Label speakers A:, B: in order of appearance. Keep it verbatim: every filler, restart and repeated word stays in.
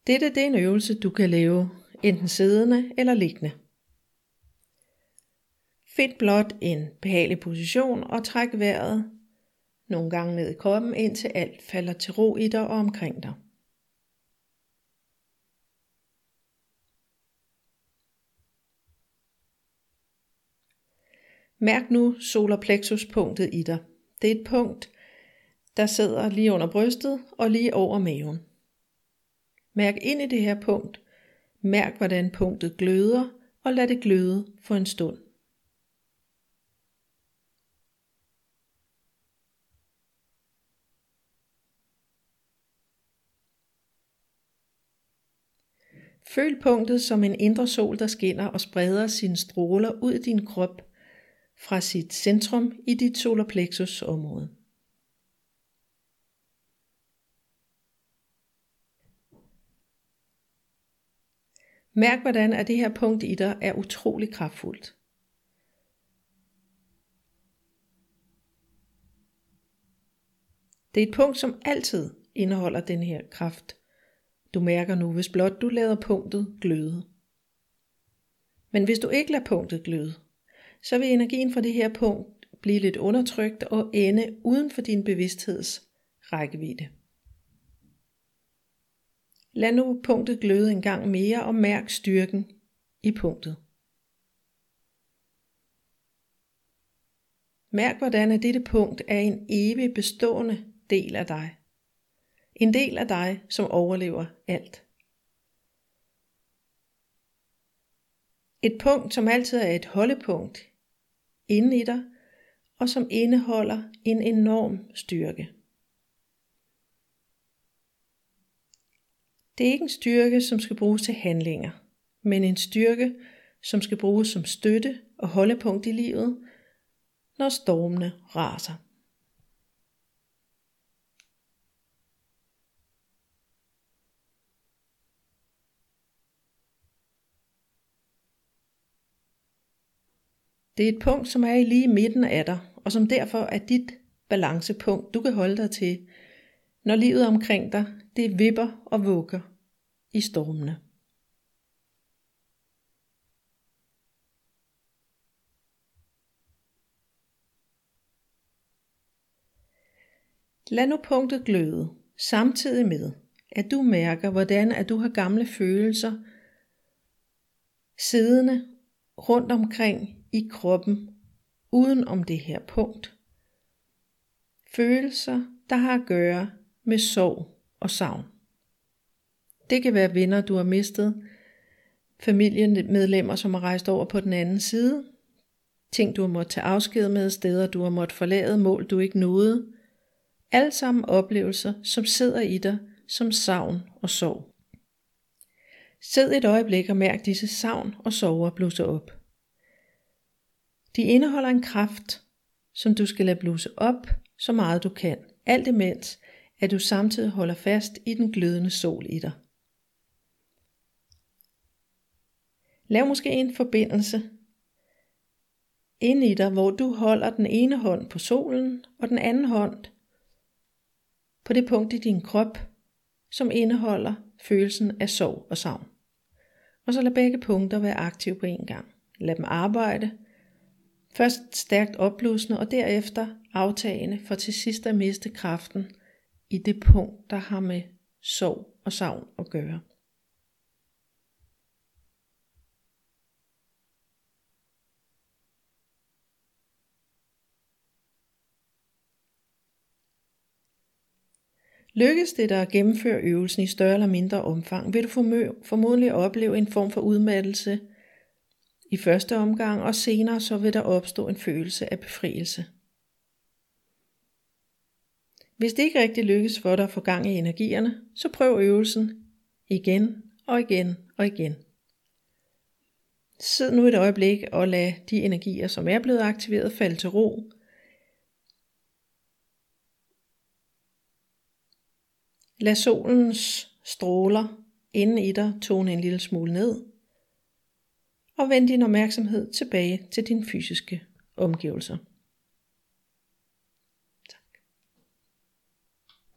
A: Dette det er en øvelse, du kan lave enten siddende eller liggende. Find blot en behagelig position og træk vejret nogle gange ned i kroppen, indtil alt falder til ro i dig og omkring dig. Mærk nu solar plexus punktet i dig. Det er et punkt, der sidder lige under brystet og lige over maven. Mærk ind i det her punkt. Mærk, hvordan punktet gløder, og lad det gløde for en stund. Føl punktet som en indre sol, der skinner og spreder sine stråler ud i din krop fra sit centrum i dit solar plexus område. Mærk, hvordan at det her punkt i dig er utrolig kraftfuldt. Det er et punkt, som altid indeholder den her kraft. Du mærker nu, hvis blot du lader punktet gløde. Men hvis du ikke lader punktet gløde, så vil energien fra det her punkt blive lidt undertrykt og ende uden for din bevidstheds rækkevidde. Lad nu punktet gløde en gang mere og mærk styrken i punktet. Mærk, hvordan at dette punkt er en evig bestående del af dig. En del af dig, som overlever alt. Et punkt, som altid er et holdepunkt inde i dig, og som indeholder en enorm styrke. Det er ikke en styrke, som skal bruges til handlinger, men en styrke, som skal bruges som støtte og holdepunkt i livet, når stormene raser. Det er et punkt, som er i lige midten af dig, og som derfor er dit balancepunkt, du kan holde dig til, når livet omkring dig, det vipper og vugger i stormene. Lad nu punktet gløde, samtidig med, at du mærker, hvordan at du har gamle følelser siddende rundt omkring i kroppen, uden om det her punkt. Følelser, der har at gøre med sorg og savn. Det kan være venner, du har mistet, familiemedlemmer, som har rejst over på den anden side, ting, du har måttet tage afsked med, steder, du har måttet forlade, mål, du ikke nåede. Alle sammen oplevelser, som sidder i dig som savn og sorg. Sid et øjeblik og mærk disse savn og sorger bluse op. De indeholder en kraft, som du skal lade bluse op, så meget du kan, alt imens, at du samtidig holder fast i den glødende sol i dig. Lav måske en forbindelse ind i dig, hvor du holder den ene hånd på solen, og den anden hånd på det punkt i din krop, som indeholder følelsen af sorg og savn. Og så lad begge punkter være aktive på en gang. Lad dem arbejde. Først stærkt opblusende, og derefter aftagende, for til sidst at miste kraften i det punkt, der har med sorg og savn at gøre. Lykkes det dig at gennemføre øvelsen i større eller mindre omfang, vil du formodentlig opleve en form for udmattelse i første omgang, og senere så vil der opstå en følelse af befrielse. Hvis det ikke rigtig lykkes for dig at få gang i energierne, så prøv øvelsen igen og igen og igen. Sid nu et øjeblik og lad de energier, som er blevet aktiveret, falde til ro. Lad solens stråler inde i dig tone en lille smule ned, og vend din opmærksomhed tilbage til dine fysiske omgivelser.